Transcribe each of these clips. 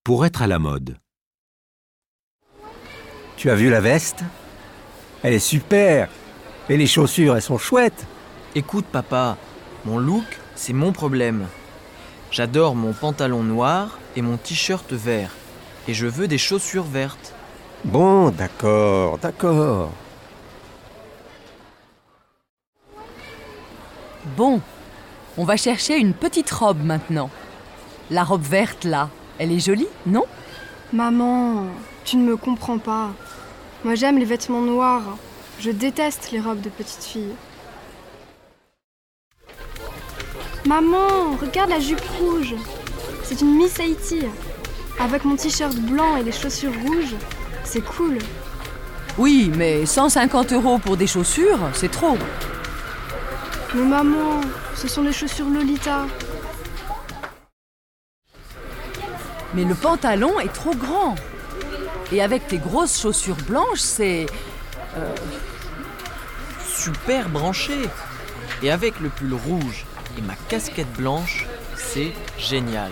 Pour être à la mode. Tu as vu la veste? Elle est super! Et les chaussures, elles sont chouettes! Écoute papa, mon look, c'est mon problème. J'adore mon pantalon noir et mon t-shirt vert. Et je veux des chaussures vertes. Bon, d'accord. Bon, on va chercher une petite robe maintenant. La robe verte là, elle est jolie, non? Maman, tu ne me comprends pas. Moi j'aime les vêtements noirs. Je déteste les robes de petite fille. Maman, regarde la jupe rouge. C'est une Miss Haïti. Avec mon t-shirt blanc et les chaussures rouges, c'est cool. Oui, mais 150 € pour des chaussures, c'est trop. Mais maman, ce sont les chaussures Lolita. Mais le pantalon est trop grand. Et avec tes grosses chaussures blanches, c'est... Super branché. Et avec le pull rouge et ma casquette blanche, c'est génial.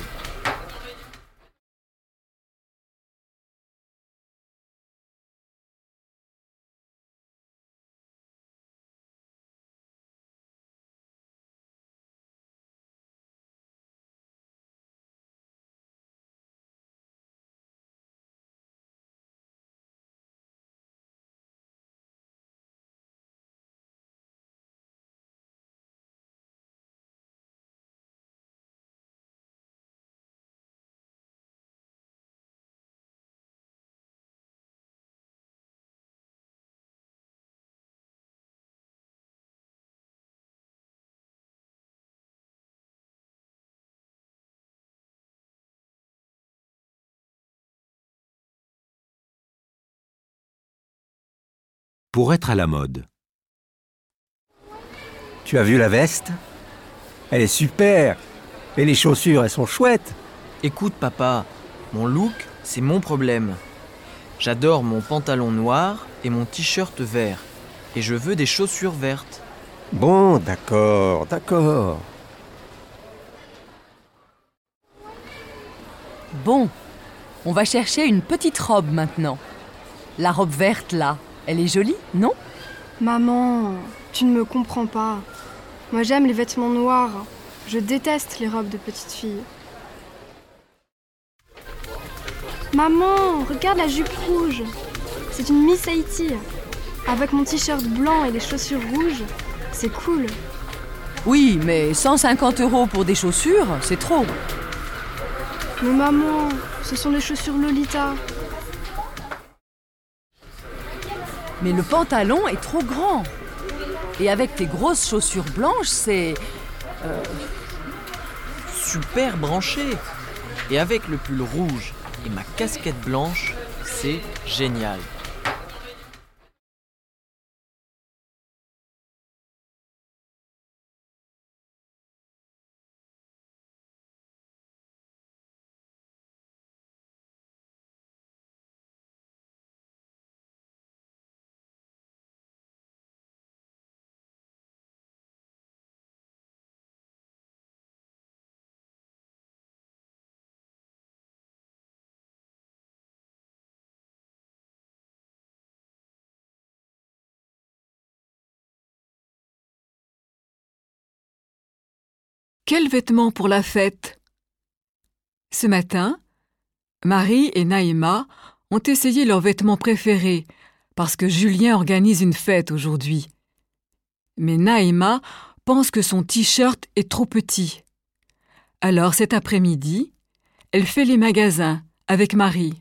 Pour être à la mode. Tu as vu la veste? Elle est super! Et les chaussures, elles sont chouettes! Écoute papa, mon look, c'est mon problème. J'adore mon pantalon noir et mon t-shirt vert. Et je veux des chaussures vertes. Bon, d'accord. Bon, on va chercher une petite robe maintenant. La robe verte là, elle est jolie, non? Maman, tu ne me comprends pas. Moi j'aime les vêtements noirs. Je déteste les robes de petite fille. Maman, regarde la jupe rouge. C'est une Miss Haïti. Avec mon t-shirt blanc et les chaussures rouges, c'est cool. Oui, mais 150 € pour des chaussures, c'est trop. Mais maman, ce sont les chaussures Lolita. Mais le pantalon est trop grand. Et avec tes grosses chaussures blanches, c'est... Super branché. Et avec le pull rouge et ma casquette blanche, c'est génial. Quels vêtements pour la fête? Ce matin, Marie et Naïma ont essayé leurs vêtements préférés parce que Julien organise une fête aujourd'hui. Mais Naïma pense que son t-shirt est trop petit. Alors cet après-midi, elle fait les magasins avec Marie.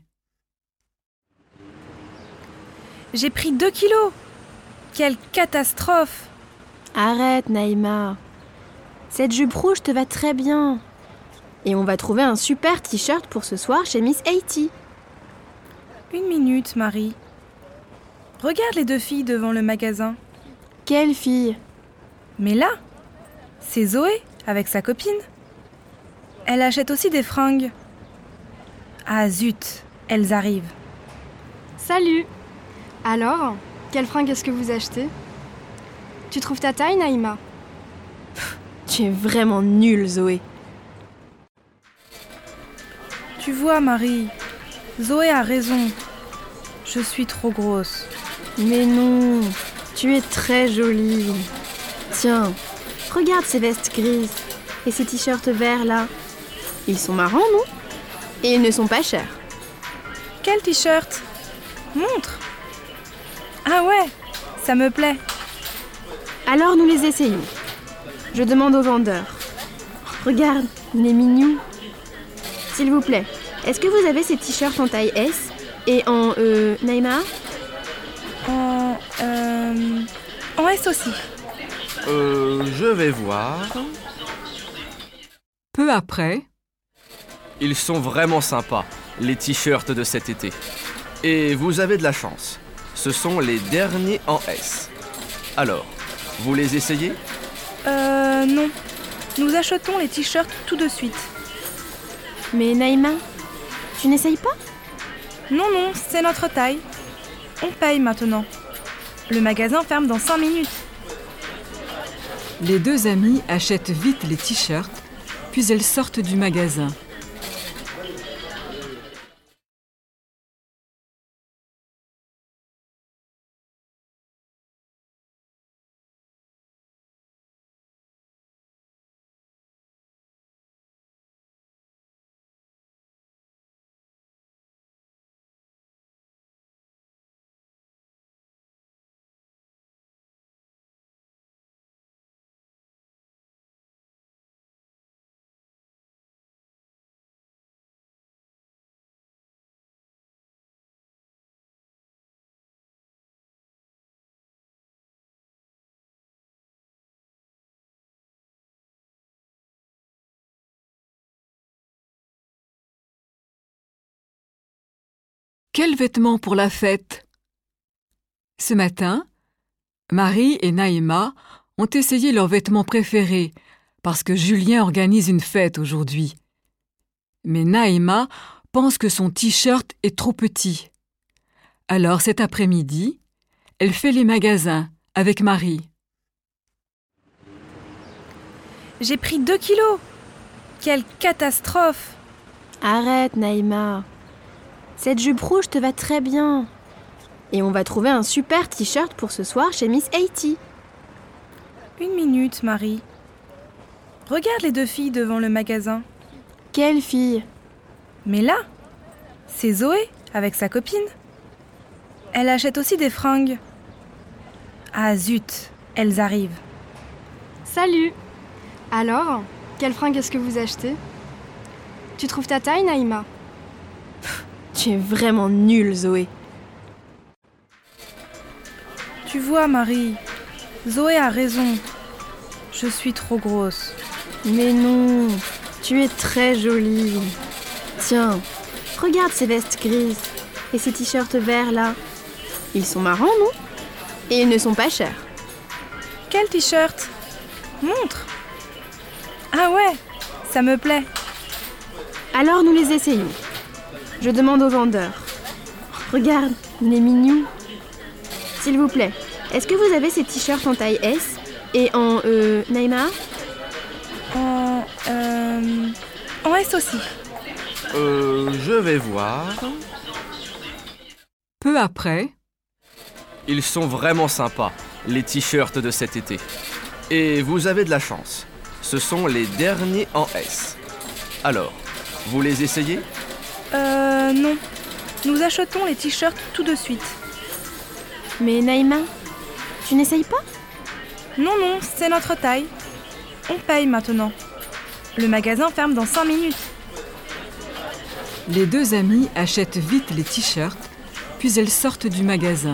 J'ai pris 2 kilos. Quelle catastrophe! Arrête, Naïma. Cette jupe rouge te va très bien. Et on va trouver un super t-shirt pour ce soir chez Miss Haïti. 1 minute, Marie. Regarde les 2 filles devant le magasin. Quelle fille? Mais là, c'est Zoé avec sa copine. Elle achète aussi des fringues. Ah zut, elles arrivent. Salut! Alors, quelle fringue est-ce que vous achetez? Tu trouves ta taille, Naïma? Tu es vraiment nulle, Zoé. Tu Tu vois, Marie, Zoé a raison. Je suis trop grosse. Mais non, tu es très jolie. Tiens, regarde ces vestes grises et ces t-shirts verts là. Ils sont marrants, non? Et ils ne sont pas chers. Quel t-shirt? Montre. Ah ouais, ça me plaît. Alors nous les essayons. Je demande au vendeur. Regarde, il est mignon. S'il vous plaît, est-ce que vous avez ces t-shirts en taille S et en Naïma? En S aussi. Je vais voir. Peu après, Ils sont vraiment sympas, les t-shirts de cet été. Et vous avez de la chance. Ce sont les derniers en S. Alors, vous les essayez? Non. Nous achetons les t-shirts tout de suite. Mais Naïma, tu n'essayes pas? Non, non, c'est notre taille. On paye maintenant. Le magasin ferme dans 5 minutes. les deux amies achètent vite les t-shirts, puis elles sortent du magasin. Quels vêtements pour la fête? Ce matin, Marie et Naïma ont essayé leurs vêtements préférés parce que Julien organise une fête aujourd'hui. Mais Naïma pense que son t-shirt est trop petit. Alors cet après-midi, elle fait les magasins avec Marie. J'ai pris 2 kilos. Quelle catastrophe! Arrête, Naïma. Cette jupe rouge te va très bien. Et on va trouver un super t-shirt pour ce soir chez Miss Haiti. 1 minute, Marie. Regarde les 2 filles devant le magasin. Quelle fille? Mais là, c'est Zoé avec sa copine. Elle achète aussi des fringues. Ah zut, elles arrivent. Salut! Alors, quelle fringue est-ce que vous achetez? Tu trouves ta taille, Naïma? Tu es vraiment nulle, Zoé. Tu vois, Marie, Zoé a raison. Je suis trop grosse. Mais non, tu es très jolie. Tiens, regarde ces vestes grises et ces t-shirts verts là. Ils sont marrants, non? Et ils ne sont pas chers. Quel t-shirt? Montre. Ah ouais, ça me plaît. Alors nous les essayons. Je demande au vendeur. Regarde, il est mignon. S'il vous plaît, est-ce que vous avez ces t-shirts en taille S et en Naïma? En S aussi. Je vais voir. Peu après, Ils sont vraiment sympas, les t-shirts de cet été. Et vous avez de la chance. Ce sont les derniers en S. Alors, vous les essayez? Non. Nous achetons les t-shirts tout de suite. Mais Naïma, tu n'essayes pas? Non, non, c'est notre taille. On paye maintenant. Le magasin ferme dans 5 minutes. les deux amies achètent vite les t-shirts, puis elles sortent du magasin.